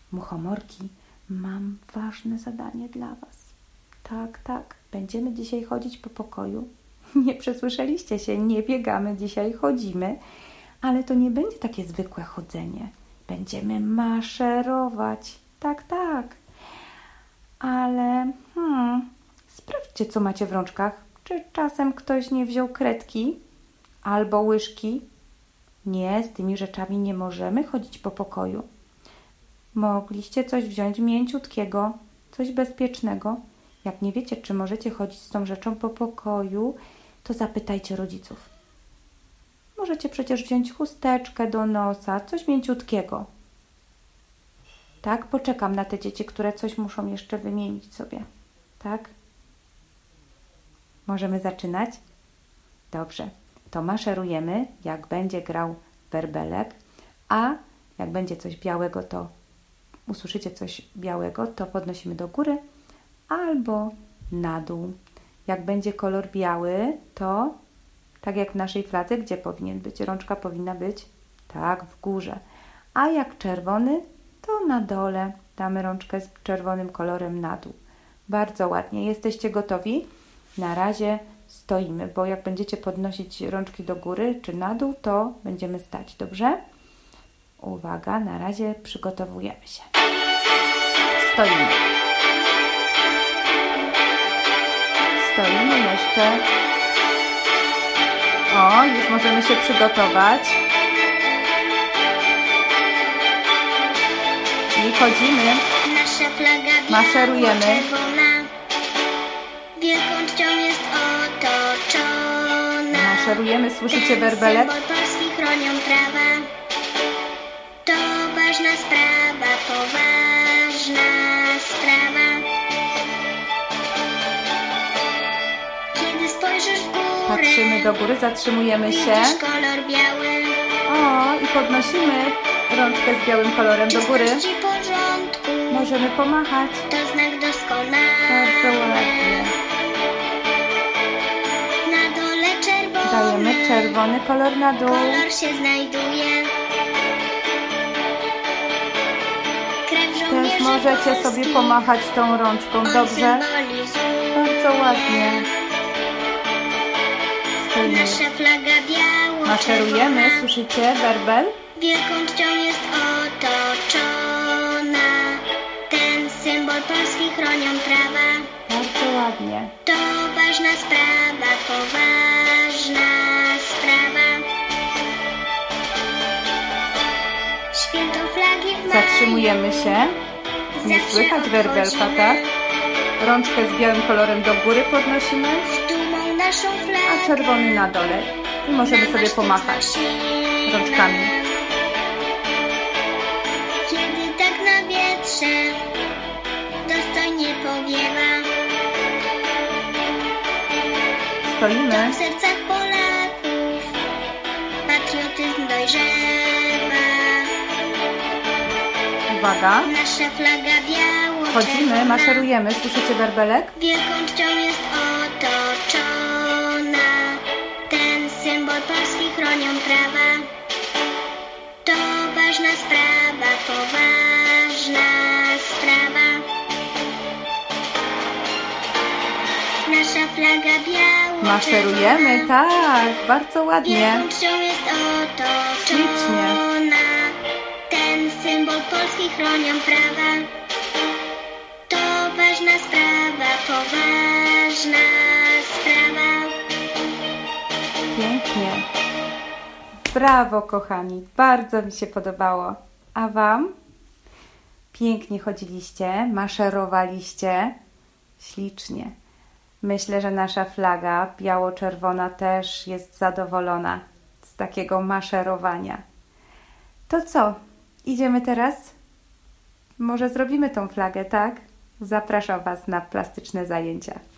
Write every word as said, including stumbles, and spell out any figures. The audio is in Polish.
Muchomorki, mam ważne zadanie dla Was. Tak, tak, będziemy dzisiaj chodzić po pokoju. Nie przesłyszeliście się, nie biegamy dzisiaj, chodzimy, ale to nie będzie takie zwykłe chodzenie. Będziemy maszerować. Tak, tak. Ale hmm, sprawdźcie, co macie w rączkach. Czy czasem ktoś nie wziął kredki albo łyżki? Nie, z tymi rzeczami nie możemy chodzić po pokoju. Mogliście coś wziąć mięciutkiego, coś bezpiecznego. Jak nie wiecie, czy możecie chodzić z tą rzeczą po pokoju, to zapytajcie rodziców. Możecie przecież wziąć chusteczkę do nosa, coś mięciutkiego. Tak, poczekam na te dzieci, które coś muszą jeszcze wymienić sobie. Tak? Możemy zaczynać? Dobrze. To maszerujemy, jak będzie grał werbelek, a jak będzie coś białego, to usłyszycie coś białego, to podnosimy do góry albo na dół. Jak będzie kolor biały, to tak jak w naszej fladze, gdzie powinien być? Rączka powinna być tak w górze. A jak czerwony, to na dole. Damy rączkę z czerwonym kolorem na dół. Bardzo ładnie. Jesteście gotowi? Na razie stoimy, bo jak będziecie podnosić rączki do góry czy na dół, to będziemy stać. Dobrze? Uwaga, na razie przygotowujemy się. Stoimy. Stoimy jeszcze. O, już możemy się przygotować. I chodzimy. Nasza flaga maszerujemy. Czerwona, wielką czcią jest otoczona. Maszerujemy, słyszycie werbelek? Symbol Polski chronią trawa. To ważna sprawa, poważna sprawa. Kiedy spojrzysz w górę, Patrzymy do góry, zatrzymujemy się. widzisz kolor biały. O, i podnosimy rączkę z białym kolorem do góry. Czystości porządku, Możemy pomachać. to znak doskonały. Bardzo ładnie. Na dole czerwony, Dajemy czerwony kolor na dół. kolor się znajduje. Krew Też żołnierzy możecie sobie polskich pomachać tą rączką. on Dobrze? symbolizuje. Bardzo ładnie. Stoimy. Nasza flaga biało Maszerujemy, słyszycie werbel? wielką czcią jest otoczona. Ten symbol Polski chronią trawa. Bardzo ładnie. To ważna sprawa, poważna sprawa. Święto flagi w maju. Zatrzymujemy się. Nie Zawsze słychać werbelka, obchodzimy. tak? Rączkę z białym kolorem do góry podnosimy, Z dumą naszą flagę. a czerwony na dole. I możemy na sobie maszty pomachać wznosimy. rączkami. Kiedy tak na wietrze dostojnie powiewa, to Stoimy. w sercach Polaków patriotyzm dojrzewa. Uwaga. Nasza flaga biało Chodzimy, maszerujemy. Słyszycie werbelek? wielką czcią jest otoczona. Ten symbol Polski chronią trawa. To ważna sprawa, poważna sprawa. Nasza flaga biało Maszerujemy, tak. Bardzo ładnie. wielką czcią jest otoczona. Ślicznie. Ten symbol Polski chronią prawa. To ważna sprawa, poważna sprawa. Pięknie. Brawo, kochani. Bardzo mi się podobało. A Wam? Pięknie chodziliście, maszerowaliście. Ślicznie. Myślę, że nasza flaga biało-czerwona też jest zadowolona z takiego maszerowania. To co? Idziemy teraz? Może zrobimy tą flagę, tak? Zapraszam Was na plastyczne zajęcia.